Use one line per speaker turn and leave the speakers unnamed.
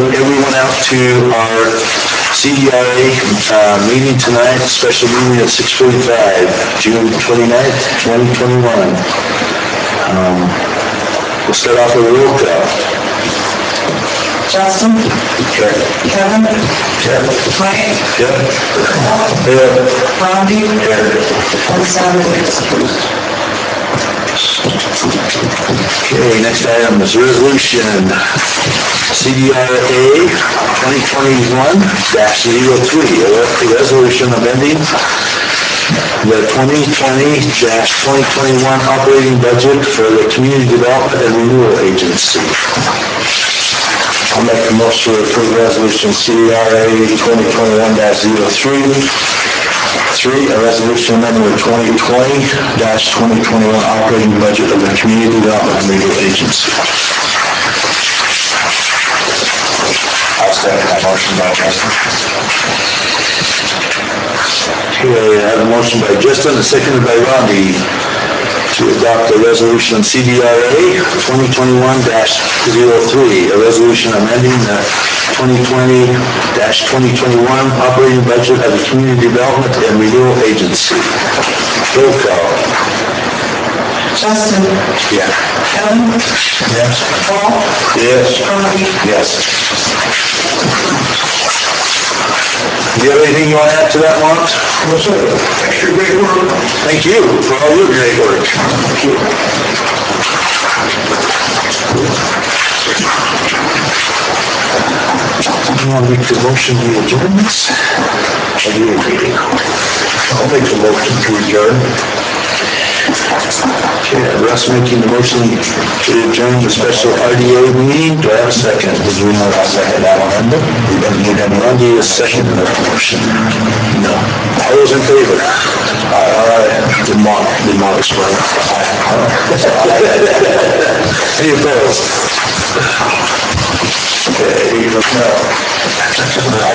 everyone out to our CDRA meeting tonight, special meeting at 6:45, June 29th, 2021. We'll start off with a roll call.
Justin?
Here.
Kevin?
Here.
Mike?
Here.
Here. Robbie?
Here.
And Saturday.
Okay, next item is resolution CDRA 2021-03, a resolution amending the 2020-2021 operating budget for the Community Development and Renewal Agency. I'll make a motion to approve resolution CDRA 2021-03. A resolution amending the 2020-2021 operating budget of the Community Development and Renewal Agency. I'll second that motion by Justin. Okay, I have a motion by Justin and seconded by Robbie to adopt the resolution CDRA 2021-03, a resolution amending the 2020-2021 operating budget of the Community Development and Renewal Agency. Roll call.
Justin?
Yeah.
Kevin?
Yes.
Paul?
Yes.
Robbie?
Yes. Do you have anything you want to add to that, Mark? No, sir. Thanks for your great work. Thank you for all your great work. Thank you. You want to make the motion to adjourn this? I'll make the motion to adjourn. Okay, Russ making the motion to adjourn the special RDA meeting. Do I have a second? Did you know I'll second that one? You didn't Randy is second the motion. No. All those in favor? Did Mark explain? Any opposed? Okay, no.